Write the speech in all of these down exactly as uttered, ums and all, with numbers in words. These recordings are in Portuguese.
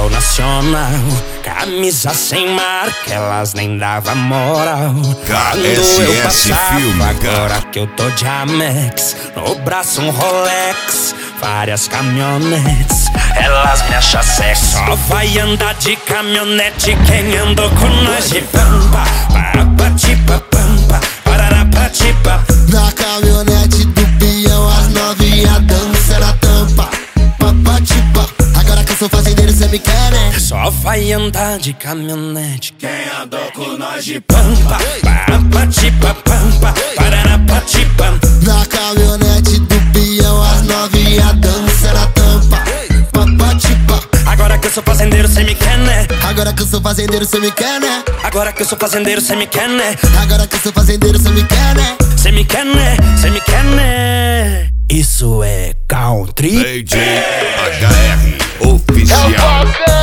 Jornal Nacional, camisa sem marca, elas nem davam moral. K S S Filme, agora que eu tô de Amex, no braço um Rolex, várias caminhonetes, elas me acham sexy. Só vai andar de caminhonete quem andou com nós de pampa. Parapatipa pampa, pararapatipa. Na caminhonete do peão as novinha dança na tampa. Papatipa, agora que eu sou fazendeiro cê me quer, né? Só vai andar de caminhonete quem andou com nós de pampa. Parapatipa pampa, pararapatipa. Na caminhonete do peão as novinha dança na tampa. Papatipa, agora que eu sou fazendeiro cê me quer, né? agora que eu sou fazendeiro cê me quer, né? Agora que eu sou fazendeiro cê me quer, né? Agora que eu sou fazendeiro cê me quer, né? Cê me quer, né? Cê me quer, né? Isso é country. D J H R Oficial.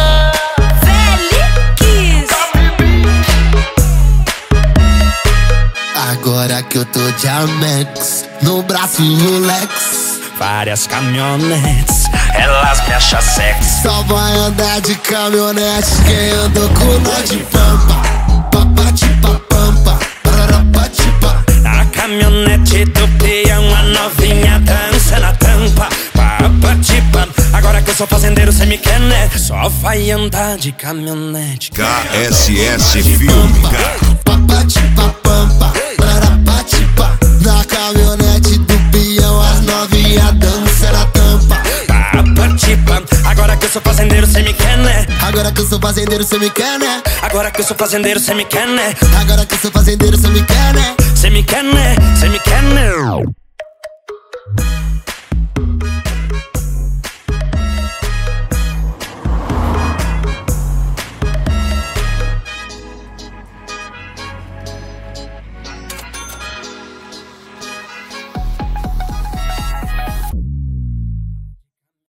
Agora que eu tô de Amex, no braço um Rolex, várias caminhonetes, elas me acham sexy. só vai andar de caminhonete quem andou com nós de pampa. Papatipa pampa, pararapatipa. Na caminhonete do peão a novinha dança na tampa. Papatipa, agora que eu sou fazendeiro cê me quer, né? Só vai andar de caminhonete K S S Filme. Papatipa pampa, pararapatipa. Na caminhonete do peão as novinha dança na tampa. Papatipa, agora que eu sou fazendeiro cê me quer, né? Agora que eu sou fazendeiro cê me quer, né? Agora que eu sou fazendeiro cê me quer, né? Agora que eu sou fazendeiro cê me quer, né? Cê me quer, né? Cê me quer, né?